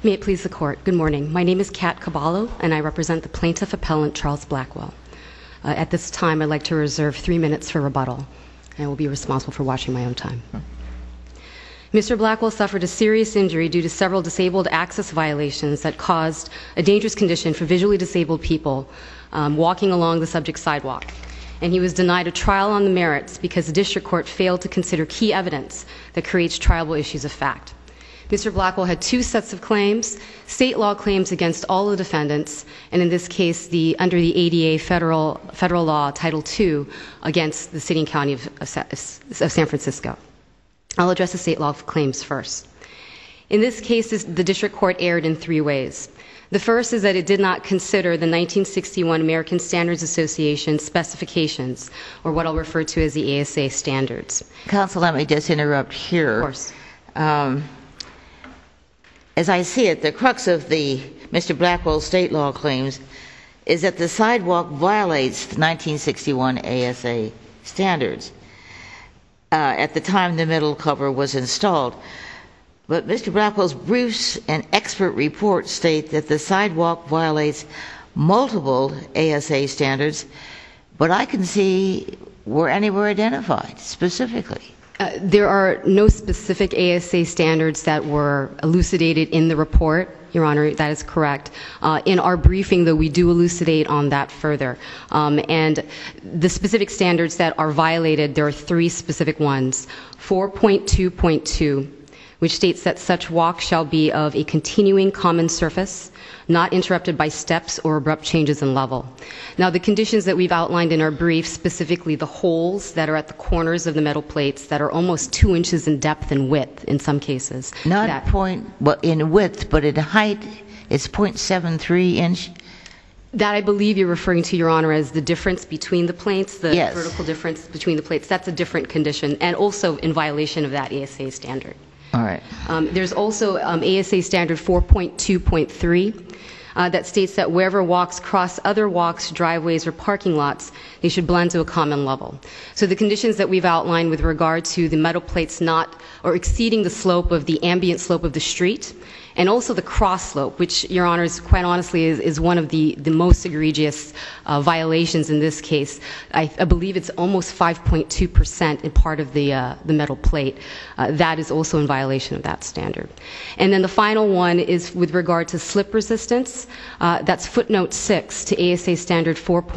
May it please the Court. Good morning. My name is Kat Caballo, and I represent the plaintiff appellant Charles Blackwell. At this time, I'd like to reserve 3 minutes for rebuttal, and I will be responsible for watching my own time. Mr. Blackwell suffered a serious injury due to several disabled access violations that caused a dangerous condition for visually disabled people walking along the subject sidewalk. And he was denied a trial on the merits because the district court failed to consider key evidence that creates triable issues of fact. Mr. Blackwell had 2 sets of claims, state law claims against all the defendants, and in this case, under the ADA federal law, Title II, against the city and county of San Francisco. I'll address the state law claims first. In this case, the district court erred in 3 ways. The first is that it did not consider the 1961 American Standards Association specifications, or what I'll refer to as the ASA standards. Counsel, let me just interrupt here. Of course. As I see it, the crux of Mr. Blackwell's state law claims is that the sidewalk violates the 1961 ASA standards at the time the metal cover was installed. But Mr. Blackwell's briefs and expert reports state that the sidewalk violates multiple ASA standards, but I can see were anywhere identified specifically. There are no specific ASA standards that were elucidated in the report, Your Honor. That is correct. In our briefing, though, we do elucidate on that further. And the specific standards that are violated, there are 3 specific ones. 4.2.2, which states that such walk shall be of a continuing common surface, not interrupted by steps or abrupt changes in level. Now, the conditions that we've outlined in our brief, specifically the holes that are at the corners of the metal plates that are almost 2 inches in depth and width in some cases. Not in width, but in height, it's 0.73 inch. That I believe you're referring to, Your Honor, as the difference between the plates, the Yes. vertical difference between the plates. That's a different condition, and also in violation of that ASA standard. All right. There's also ASA standard 4.2.3 that states that wherever walks cross other walks, driveways, or parking lots, they should blend to a common level. So the conditions that we've outlined with regard to the metal plates not or exceeding the slope of the ambient slope of the street, and also the cross slope, which, Your Honors, quite honestly is one of the most egregious violations in this case. I believe it's almost 5.2% in part of the metal plate. That is also in violation of that standard. And then the final one is with regard to slip resistance. That's footnote 6 to ASA standard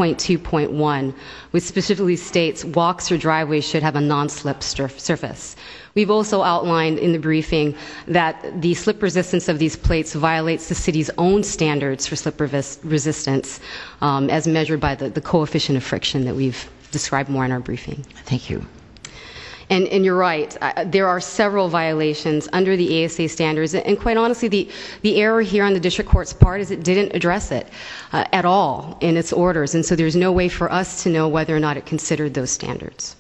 4.2.1, which specifically states walks or driveways should have a non-slip surface. We've also outlined in the briefing that the slip resistance of these plates violates the city's own standards for slip resistance as measured by the coefficient of friction that we've described more in our briefing. Thank you. And you're right. There are several violations under the ASA standards. And quite honestly, the error here on the district court's part is it didn't address it at all in its orders. And so there's no way for us to know whether or not it considered those standards.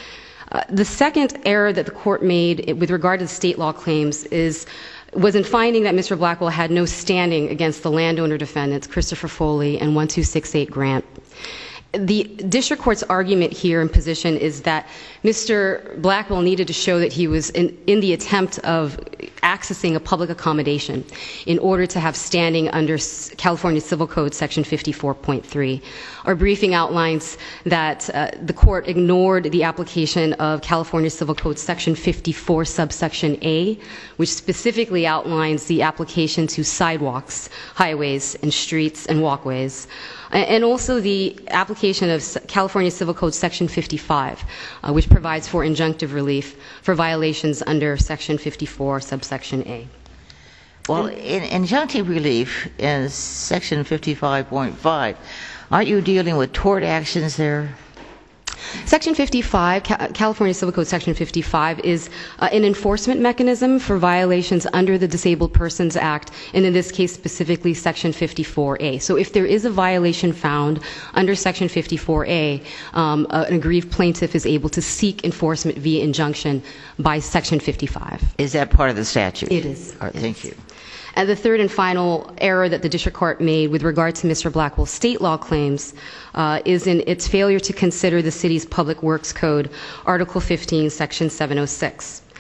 The second error that the court made with regard to the state law claims was in finding that Mr. Blackwell had no standing against the landowner defendants, Christopher Foley and 1268 Grant. The district court's argument here and position is that Mr. Blackwell needed to show that he was in the attempt of accessing a public accommodation in order to have standing under California Civil Code Section 54.3. Our briefing outlines that the court ignored the application of California Civil Code Section 54 subsection A, which specifically outlines the application to sidewalks, highways, and streets and walkways. And also the application of California Civil Code Section 55, which provides for injunctive relief for violations under Section 54, subsection A. Well, in injunctive relief in Section 55.5, aren't you dealing with tort actions there? Section 55, California Civil Code Section 55, is an enforcement mechanism for violations under the Disabled Persons Act, and in this case specifically Section 54A. So if there is a violation found under Section 54A, an aggrieved plaintiff is able to seek enforcement via injunction by Section 55. Is that part of the statute? It is. All right, thank you. And the third and final error that the district court made with regard to Mr. Blackwell's state law claims is in its failure to consider the city's Public Works Code, Article 15, Section 706.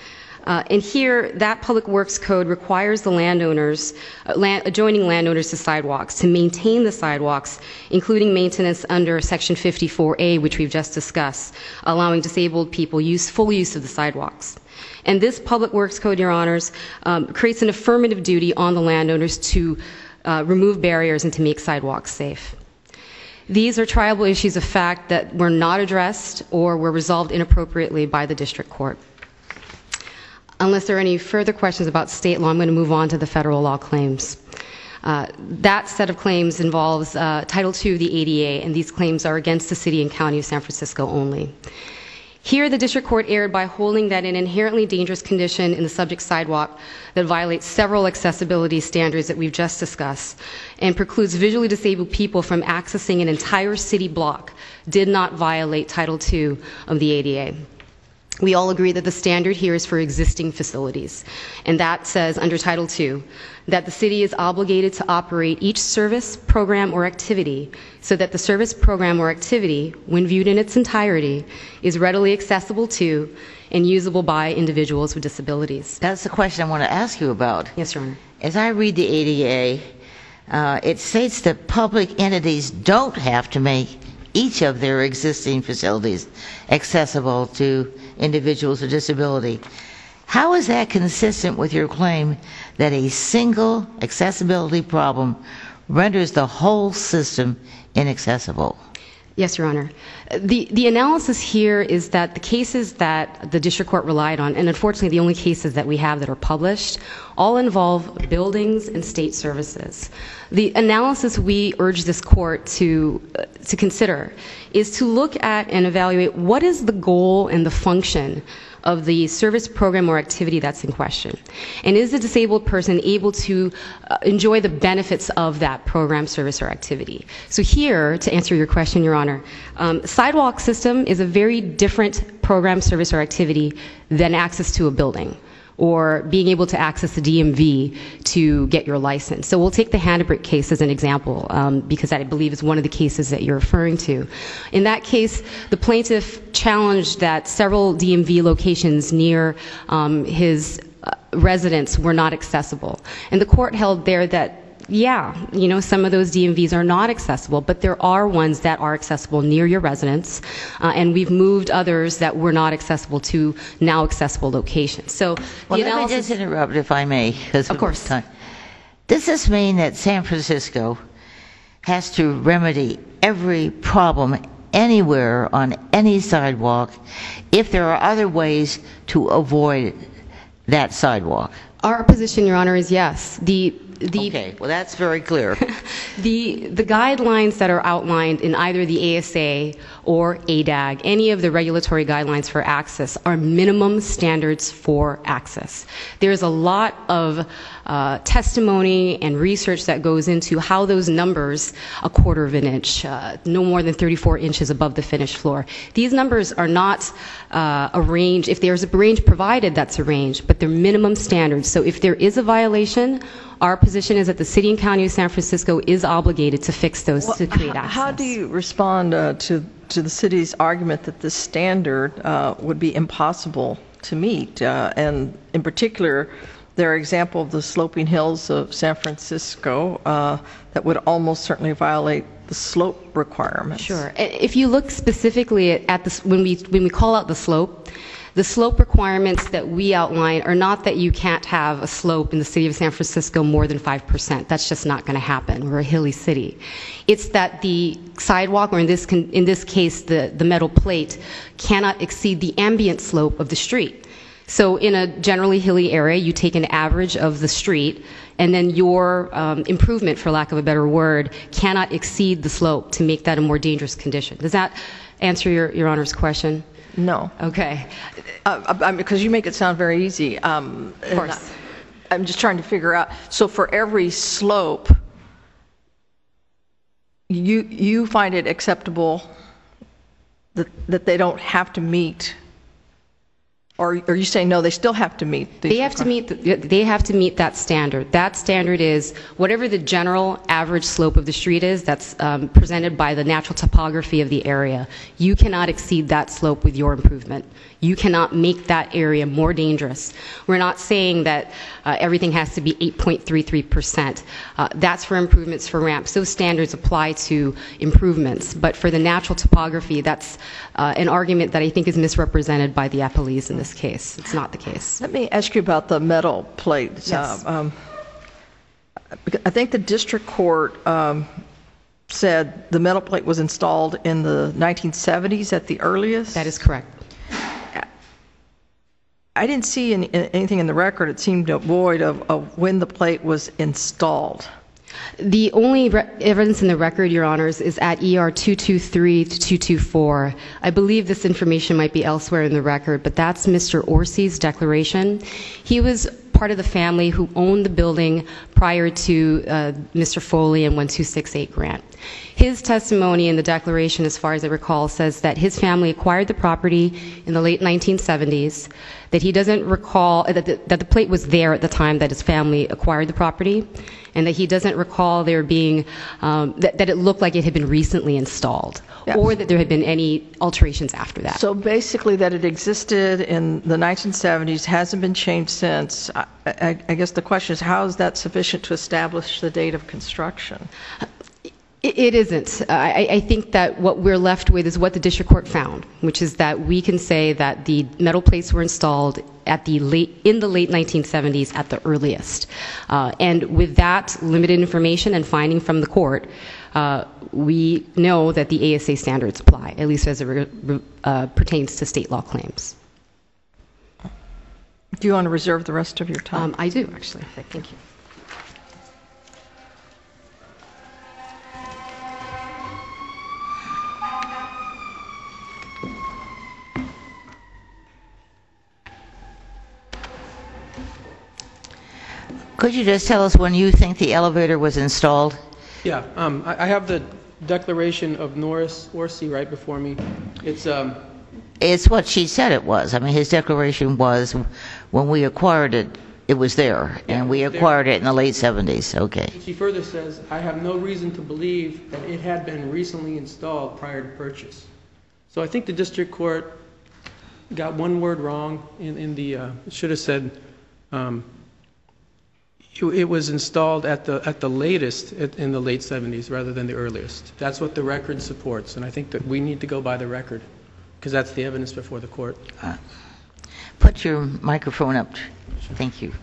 And here, that Public Works Code requires the landowners, adjoining landowners to sidewalks, to maintain the sidewalks, including maintenance under Section 54A, which we've just discussed, allowing disabled people full use of the sidewalks. And this Public Works Code, Your Honors, creates an affirmative duty on the landowners to remove barriers and to make sidewalks safe. These are triable issues of fact that were not addressed or were resolved inappropriately by the district court. Unless there are any further questions about state law, I'm going to move on to the federal law claims. That set of claims involves Title II of the ADA, and these claims are against the city and county of San Francisco only. Here, the district court erred by holding that an inherently dangerous condition in the subject sidewalk that violates several accessibility standards that we've just discussed and precludes visually disabled people from accessing an entire city block did not violate Title II of the ADA. We all agree that the standard here is for existing facilities, and that says under Title II that the city is obligated to operate each service, program, or activity so that the service, program, or activity, when viewed in its entirety, is readily accessible to and usable by individuals with disabilities. That's the question I want to ask you about. Yes, Your Honor. As I read the ADA, it states that public entities don't have to make each of their existing facilities accessible to individuals with disability. How is that consistent with your claim that a single accessibility problem renders the whole system inaccessible? Yes, Your Honor. The analysis here is that the cases that the district court relied on, and unfortunately the only cases that we have that are published, all involve buildings and state services. The analysis we urge this court to consider is to look at and evaluate what is the goal and the function of the service, program, or activity that's in question. And is the disabled person able to enjoy the benefits of that program, service, or activity? So here, to answer your question, Your Honor, sidewalk system is a very different program, service, or activity than access to a building or being able to access the DMV to get your license. So we'll take the Handebrick case as an example, because I believe it's one of the cases that you're referring to. In that case, the plaintiff challenged that several DMV locations near his residence were not accessible. And the court held there that, yeah, you know, some of those DMVs are not accessible, but there are ones that are accessible near your residence, and we've moved others that were not accessible to now accessible locations. So well, let me just interrupt, if I may. Of course. Does this mean that San Francisco has to remedy every problem anywhere on any sidewalk if there are other ways to avoid that sidewalk? Our position, Your Honor, is yes. Okay, well that's very clear. The guidelines that are outlined in either the ASA or ADAG, any of the regulatory guidelines for access, are minimum standards for access. There's a lot of testimony and research that goes into how those numbers, a quarter of an inch, no more than 34 inches above the finished floor. These numbers are not a range. If there's a range provided, that's a range, but they're minimum standards. So if there is a violation, our position is that the City and County of San Francisco is obligated to fix those to create access. How do you respond to the city's argument that this standard would be impossible to meet? And in particular, their example of the sloping hills of San Francisco that would almost certainly violate the slope requirements. Sure. If you look specifically at this, when we call out the slope requirements that we outline are not that you can't have a slope in the city of San Francisco more than 5%. That's just not going to happen. We're a hilly city. It's that the sidewalk, or in this case, the metal plate, cannot exceed the ambient slope of the street. So in a generally hilly area, you take an average of the street, and then your improvement, for lack of a better word, cannot exceed the slope to make that a more dangerous condition. Does that answer your Honor's question? No. Okay. Because you make it sound very easy. Of course. I'm just trying to figure out. So for every slope, you find it acceptable that they don't have to meet Or are you saying, no, they still have to meet these They have to meet that standard. That standard is whatever the general average slope of the street is that's presented by the natural topography of the area. You cannot exceed that slope with your improvement. You cannot make that area more dangerous. We're not saying that everything has to be 8.33%. That's for improvements for ramps. Those standards apply to improvements. But for the natural topography, that's an argument that I think is misrepresented by the appellees in this case. It's not the case. Let me ask you about the metal plates. Yes. I think the district court said the metal plate was installed in the 1970s at the earliest? That is correct. I didn't see anything in the record. It seemed void of when the plate was installed. The only evidence in the record, Your Honors, is at ER 223 to 224. I believe this information might be elsewhere in the record, but that's Mr. Orsi's declaration. He was part of the family who owned the building prior to Mr. Foley and 1268 grant. His testimony in the declaration, as far as I recall, says that his family acquired the property in the late 1970s, that he doesn't recall, that the plate was there at the time that his family acquired the property, and that he doesn't recall there being, that it looked like it had been recently installed, yes, or that there had been any alterations after that. So basically that it existed in the 1970s, hasn't been changed since. I guess the question is, how is that sufficient to establish the date of construction? It isn't. I think that what we're left with is what the district court found, which is that we can say that the metal plates were installed in the late 1970s at the earliest. And with that limited information and finding from the court, we know that the ASA standards apply, at least as it pertains to state law claims. Do you want to reserve the rest of your time? I do, actually. Thank you. Could you just tell us when you think the elevator was installed? Yeah, I have the declaration of Norris Orsi right before me. It's what she said it was. I mean, his declaration was when we acquired it, it was there, and we acquired it in the late 70s. Okay. She further says, I have no reason to believe that it had been recently installed prior to purchase. So I think the district court got one word wrong in the, it should have said, it was installed at the latest in the late 70s rather than the earliest. That's what the record supports, and I think that we need to go by the record because that's the evidence before the court. Put your microphone up. Thank you.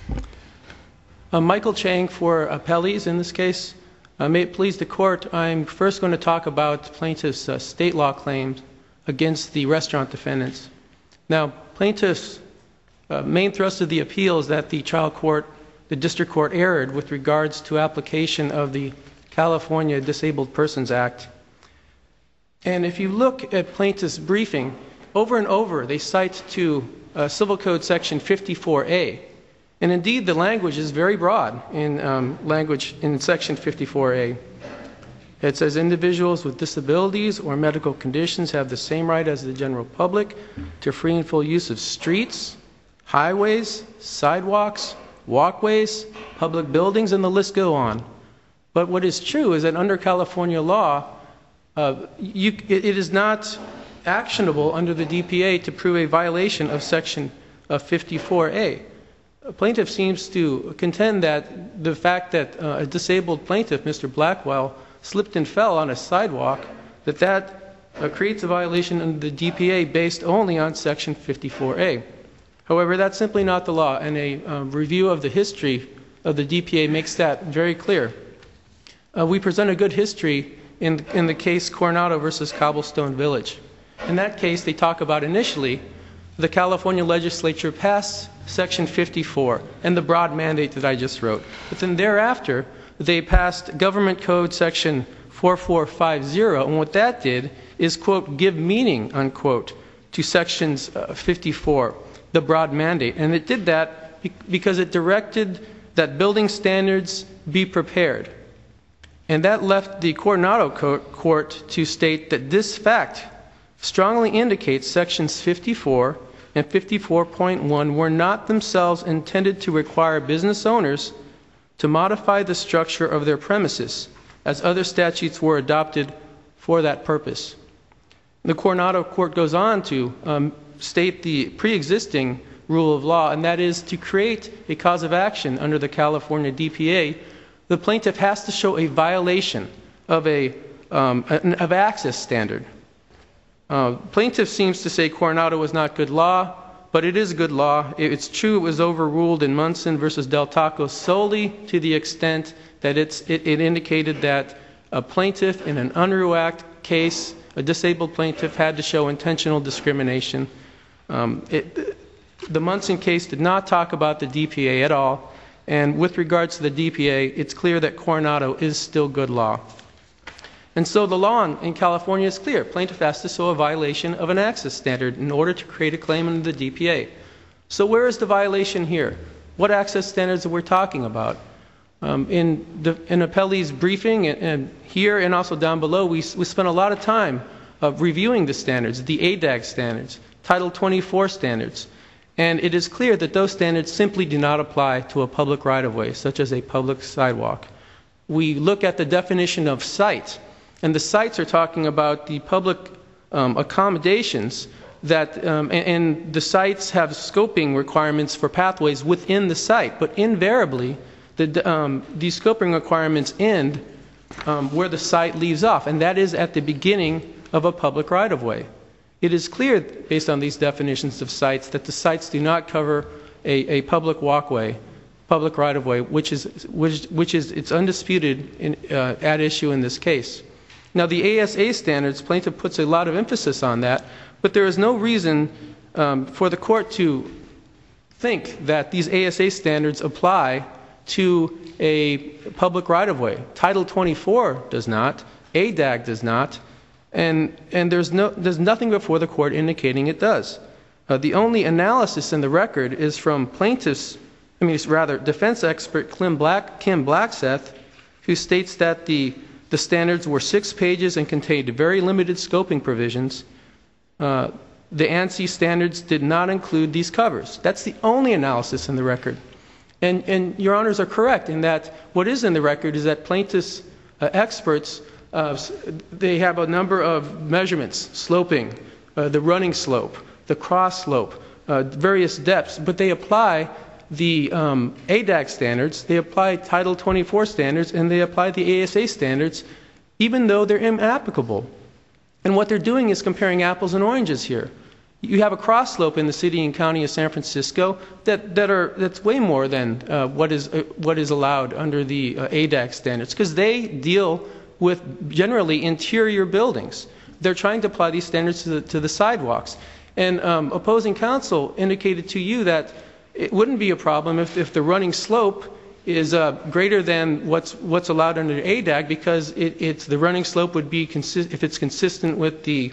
Michael Chang for appellees in this case. May it please the court, I'm first going to talk about plaintiff's state law claims against the restaurant defendants. Now, plaintiff's main thrust of the appeal is that the district court erred with regards to application of the California Disabled Persons Act. And if you look at plaintiff's briefing, over and over they cite to Civil Code Section 54A. And indeed, the language is very broad in Section 54A. It says individuals with disabilities or medical conditions have the same right as the general public to free and full use of streets, highways, sidewalks, walkways, public buildings, and the list go on. But what is true is that under California law, it is not actionable under the DPA to prove a violation of Section 54A. A plaintiff seems to contend that the fact that a disabled plaintiff, Mr. Blackwell, slipped and fell on a sidewalk, that creates a violation under the DPA based only on Section 54A. However, that's simply not the law, and a review of the history of the DPA makes that very clear. We present a good history in the case Coronado versus Cobblestone Village. In that case, they talk about initially the California legislature passed Section 54 and the broad mandate that I just wrote. But then thereafter, they passed Government Code Section 4450, and what that did is, quote, give meaning, unquote, to Sections 54. The broad mandate, and it did that because it directed that building standards be prepared. And that left the Coronado Court to state that this fact strongly indicates Sections 54 and 54.1 were not themselves intended to require business owners to modify the structure of their premises, as other statutes were adopted for that purpose. The Coronado Court goes on to state the pre-existing rule of law, and that is to create a cause of action under the California DPA, the plaintiff has to show a violation of of access standard. Plaintiff seems to say Coronado was not good law, but it is good law. It's true it was overruled in Munson versus Del Taco solely to the extent that it indicated that a plaintiff in an Unruh Act case, a disabled plaintiff, had to show intentional discrimination. The Munson case did not talk about the DPA at all, and with regards to the DPA, it's clear that Coronado is still good law. And so the law in California is clear. Plaintiff has to show a violation of an access standard in order to create a claim under the DPA. So where is the violation here? What access standards are we talking about? In Appellee's briefing, and here and also down below, we spent a lot of time reviewing the standards, the ADAG standards, Title 24 standards. And it is clear that those standards simply do not apply to a public right-of-way, such as a public sidewalk. We look at the definition of site, and the sites are talking about the public accommodations that, and the sites have scoping requirements for pathways within the site, but invariably, these scoping requirements end where the site leaves off, and that is at the beginning of a public right-of-way. It is clear, based on these definitions of sites, that the sites do not cover a public walkway, public right-of-way, which is it's undisputed at issue in this case. Now, the ASA standards, plaintiff puts a lot of emphasis on that, but there is no reason for the court to think that these ASA standards apply to a public right-of-way. Title 24 does not, ADAG does not, and there's nothing before the court indicating it does. The only analysis in the record is from defense expert Kim Blackseth, who states that the standards were 6 pages and contained very limited scoping provisions. The ANSI standards did not include these covers. That's the only analysis in the record. And your honors are correct in that what is in the record is that plaintiffs' experts, they have a number of measurements, sloping, the running slope, the cross slope, various depths, but they apply the ADAG standards, they apply Title 24 standards, and they apply the ASA standards, even though they're inapplicable. And what they're doing is comparing apples and oranges here. You have a cross slope in the city and county of San Francisco that's way more than what is allowed under the ADAG standards, because they deal with generally interior buildings. They're trying to apply these standards to the sidewalks. And opposing counsel indicated to you that it wouldn't be a problem if the running slope is greater than what's allowed under ADAG, because the running slope would be if it's consistent with the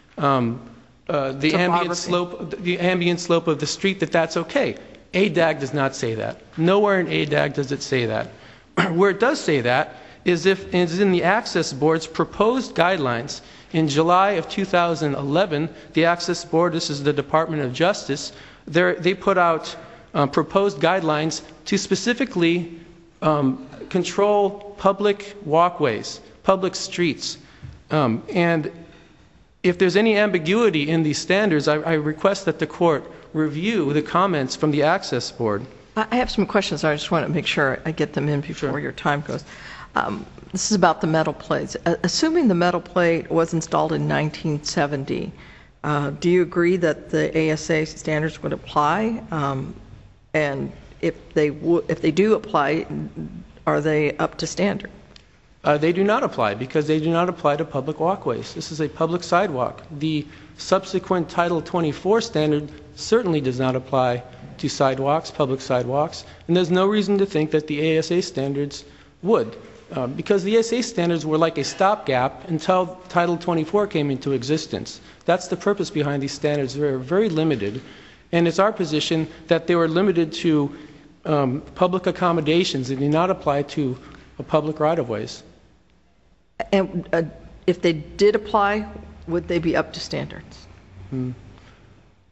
ambient slope of the street, that's okay. ADAG does not say that. Nowhere in ADAG does it say that. Where it does say that is in the Access Board's proposed guidelines. In July of 2011, the Access Board, this is the Department of Justice, they put out proposed guidelines to specifically control public walkways, public streets. And if there's any ambiguity in these standards, I request that the court review the comments from the Access Board. I have some questions. I just want to make sure I get them in before your time goes. This is about the metal plates. Assuming the metal plate was installed in 1970, do you agree that the ASA standards would apply? And if they do apply, are they up to standard? They do not apply, because they do not apply to public walkways. This is a public sidewalk. The subsequent Title 24 standard certainly does not apply to sidewalks, public sidewalks, and there's no reason to think that the ASA standards would, because the ASA standards were like a stopgap until Title 24 came into existence. That's the purpose behind these standards. They're very limited, and it's our position that they were limited to public accommodations and do not apply to public right-of-ways. And if they did apply, would they be up to standards?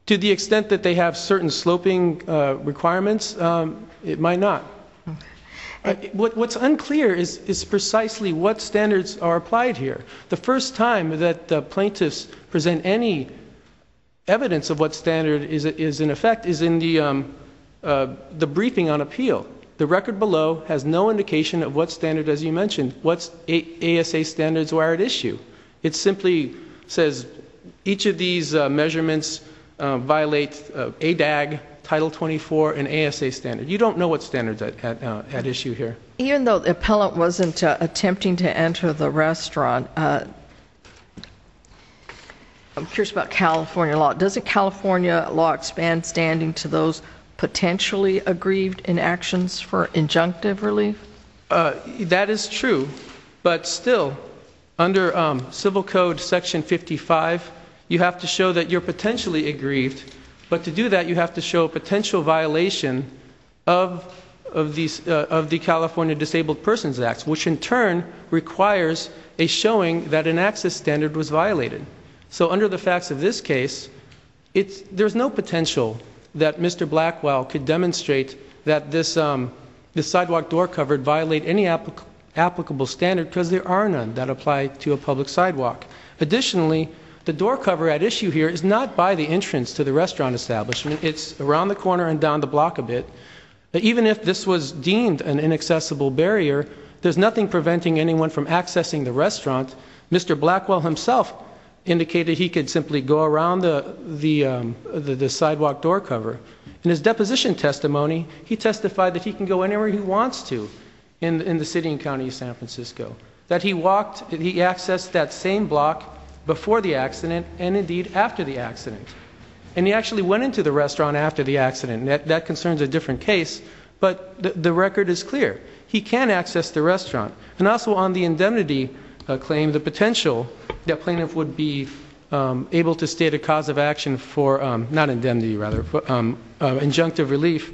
To the extent that they have certain sloping requirements, it might not. What's unclear is precisely what standards are applied here. The first time that the plaintiffs present any evidence of what standard is in effect is in the briefing on appeal. The record below has no indication of what standard, as you mentioned, what ASA standards are at issue. It simply says each of these measurements violate ADAG, Title 24, and ASA standard. You don't know what standards at issue here. Even though the appellant wasn't attempting to enter the restaurant, I'm curious about California law. Doesn't California law expand standing to those potentially aggrieved in actions for injunctive relief? That is true, but still, under Civil Code Section 55, you have to show that you're potentially aggrieved. But to do that, you have to show a potential violation of the California Disabled Persons Act, which in turn requires a showing that an access standard was violated. So under the facts of this case, there's no potential that Mr. Blackwell could demonstrate that this sidewalk door cover violate any applicable standard, because there are none that apply to a public sidewalk. Additionally, the door cover at issue here is not by the entrance to the restaurant establishment. It's around the corner and down the block a bit. Even if this was deemed an inaccessible barrier, there's nothing preventing anyone from accessing the restaurant. Mr. Blackwell himself indicated he could simply go around the sidewalk door cover. In his deposition testimony, he testified that he can go anywhere he wants to in the city and county of San Francisco. That he accessed that same block before the accident and indeed after the accident. And he actually went into the restaurant after the accident. That concerns a different case, but the record is clear. He can access the restaurant. And also on the indemnity claim, the potential that plaintiff would be able to state a cause of action for, not indemnity rather, for, injunctive relief.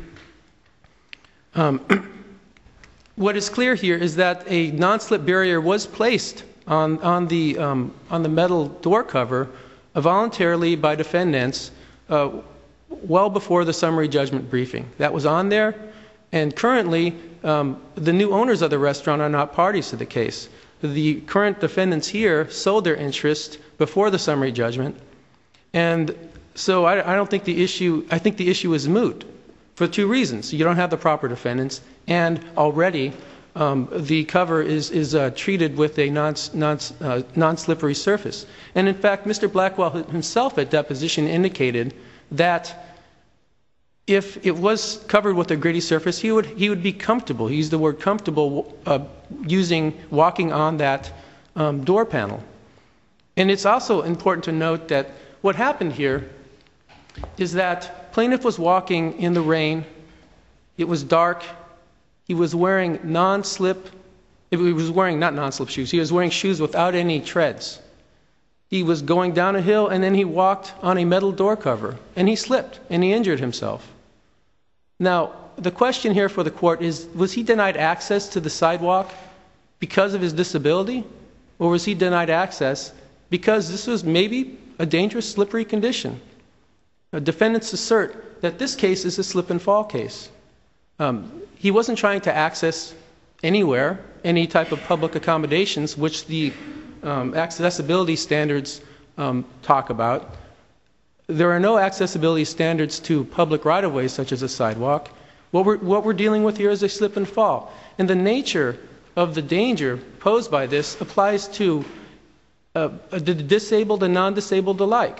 What is clear here is that a non-slip barrier was placed on the metal door cover voluntarily by defendants well before the summary judgment briefing. That was on there, and currently the new owners of the restaurant are not parties to the case. The current defendants here sold their interest before the summary judgment, and so I don't think the issue, I think the issue is moot for two reasons. You don't have the proper defendants, and already the cover is treated with a non-slippery surface. And in fact, Mr. Blackwell himself at deposition indicated that if it was covered with a gritty surface, he would be comfortable. He used the word comfortable walking on that door panel. And it's also important to note that what happened here is that plaintiff was walking in the rain. It was dark. He was wearing non-slip, he was wearing not non-slip shoes, he was wearing shoes without any treads. He was going down a hill and then he walked on a metal door cover and he slipped and he injured himself. Now, the question here for the court is, was he denied access to the sidewalk because of his disability, or was he denied access because this was maybe a dangerous slippery condition? Defendants assert that this case is a slip and fall case. He wasn't trying to access anywhere any type of public accommodations, which the accessibility standards talk about. There are no accessibility standards to public right-of-ways such as a sidewalk. What we're dealing with here is a slip and fall. And the nature of the danger posed by this applies to the disabled and non-disabled alike.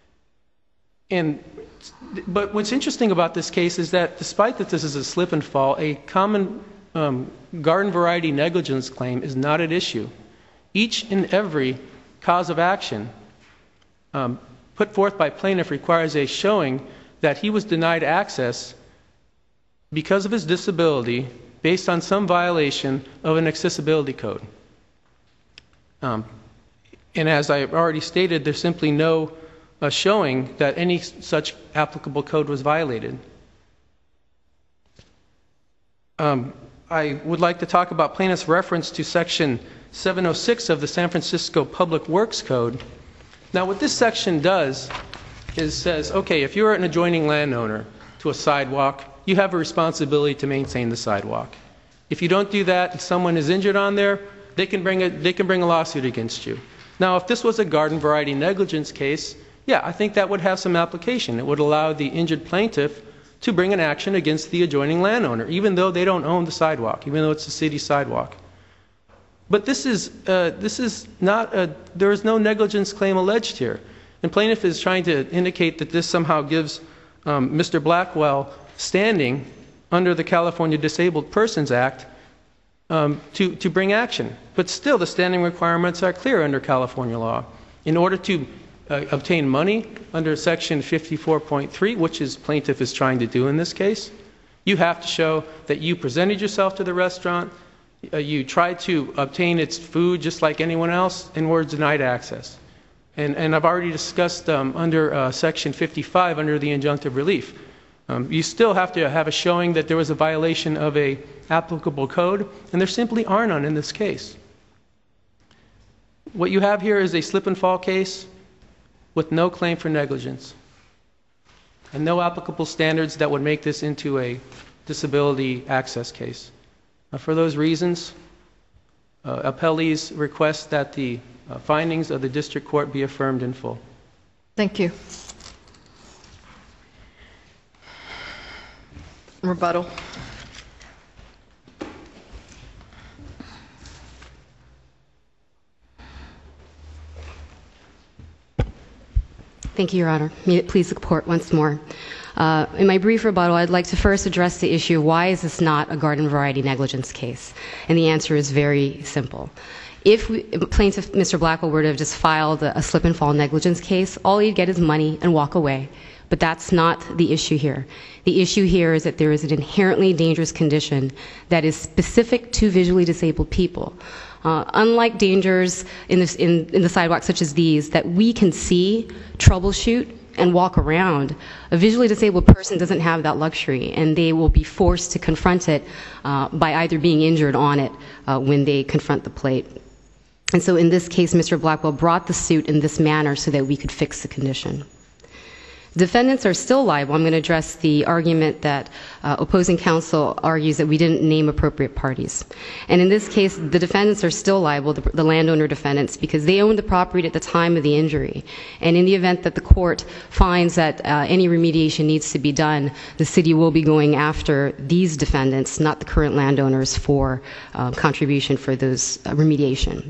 But what's interesting about this case is that despite that this is a slip and fall, a common garden variety negligence claim is not at issue. Each and every cause of action put forth by plaintiff requires a showing that he was denied access because of his disability based on some violation of an accessibility code. And as I already stated, there's simply no showing that any such applicable code was violated. I would like to talk about plaintiff's reference to Section 706 of the San Francisco Public Works Code. Now, what this section does says, okay, if you're an adjoining landowner to a sidewalk, you have a responsibility to maintain the sidewalk. If you don't do that and someone is injured on there, they can bring a lawsuit against you. Now, if this was a garden variety negligence case, yeah, I think that would have some application. It would allow the injured plaintiff to bring an action against the adjoining landowner, even though they don't own the sidewalk, even though it's a city sidewalk. But there is no negligence claim alleged here. And plaintiff is trying to indicate that this somehow gives Mr. Blackwell standing under the California Disabled Persons Act to bring action. But still, the standing requirements are clear under California law. In order to obtain money under Section 54.3, which is plaintiff is trying to do in this case, you have to show that you presented yourself to the restaurant, you tried to obtain its food just like anyone else, and were denied access. And I've already discussed under Section 55, under the injunctive relief. You still have to have a showing that there was a violation of a applicable code, and there simply are none in this case. What you have here is a slip and fall case with no claim for negligence and no applicable standards that would make this into a disability access case. For those reasons, appellees request that the findings of the district court be affirmed in full. Thank you. Rebuttal. Thank you, Your Honor. May it please the court once more. In my brief rebuttal, I'd like to first address the issue of why is this not a garden variety negligence case? And the answer is very simple. If plaintiff Mr. Blackwell were to have just filed a slip and fall negligence case, all he'd get is money and walk away. But that's not the issue here. The issue here is that there is an inherently dangerous condition that is specific to visually disabled people. Unlike dangers in the sidewalks such as these that we can see, troubleshoot, and walk around, a visually disabled person doesn't have that luxury, and they will be forced to confront it by either being injured on it when they confront the plate. And so in this case, Mr. Blackwell brought the suit in this manner so that we could fix the condition. Defendants are still liable. I'm going to address the argument that opposing counsel argues that we didn't name appropriate parties. And in this case, the defendants are still liable, the landowner defendants, because they owned the property at the time of the injury. And in the event that the court finds that any remediation needs to be done, the city will be going after these defendants, not the current landowners, for contribution for those remediation.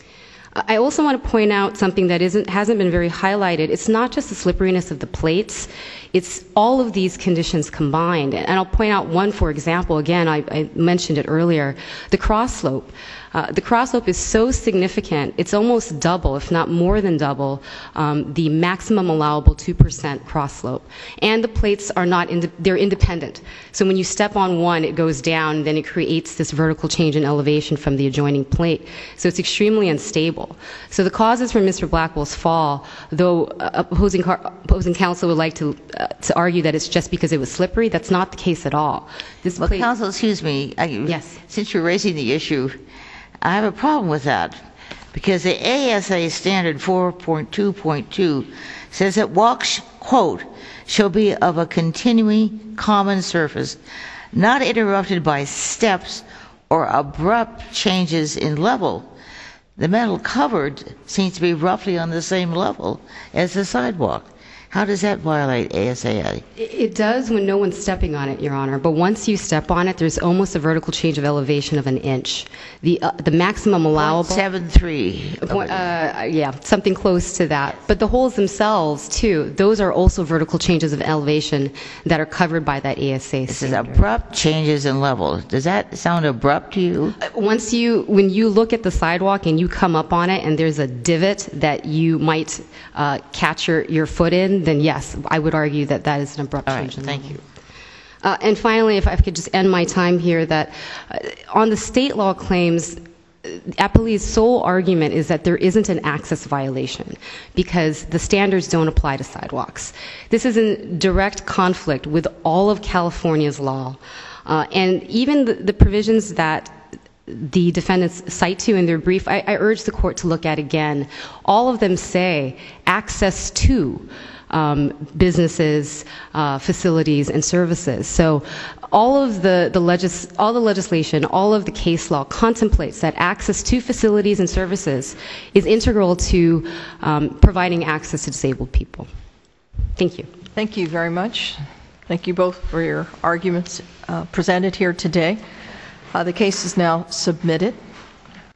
I also want to point out something that hasn't been very highlighted. It's not just the slipperiness of the plates. It's all of these conditions combined. And I'll point out one, for example. Again, I mentioned it earlier. The cross slope. The cross slope is so significant, it's almost double, if not more than double, the maximum allowable 2% cross slope. And the plates are they're independent. So when you step on one, it goes down, and then it creates this vertical change in elevation from the adjoining plate. So it's extremely unstable. So the causes for Mr. Blackwell's fall, though opposing counsel would like to argue that it's just because it was slippery, that's not the case at all. Well, counsel, excuse me. Yes. Since you're raising the issue, I have a problem with that, because the ASA standard 4.2.2 says that walks, quote, shall be of a continuing common surface, not interrupted by steps or abrupt changes in level. The metal covered seems to be roughly on the same level as the sidewalk. How does that violate ASA? It does when no one's stepping on it, Your Honor. But once you step on it, there's almost a vertical change of elevation of an inch. The maximum allowable... 0.73. Yeah, something close to that. But the holes themselves, too, those are also vertical changes of elevation that are covered by that ASA standard. This is abrupt changes in level. Does that sound abrupt to you? When you look at the sidewalk and you come up on it and there's a divot that you might catch your foot in, then yes, I would argue that that is an abrupt change in level. Thank you. And finally, if I could just end my time here, that on the state law claims, Appellee's sole argument is that there isn't an access violation because the standards don't apply to sidewalks. This is in direct conflict with all of California's law. And even the provisions that the defendants cite to in their brief, I urge the court to look at again. All of them say access to businesses, facilities, and services. So all the legislation, all of the case law contemplates that access to facilities and services is integral to providing access to disabled people. Thank you. Thank you very much. Thank you both for your arguments presented here today. The case is now submitted.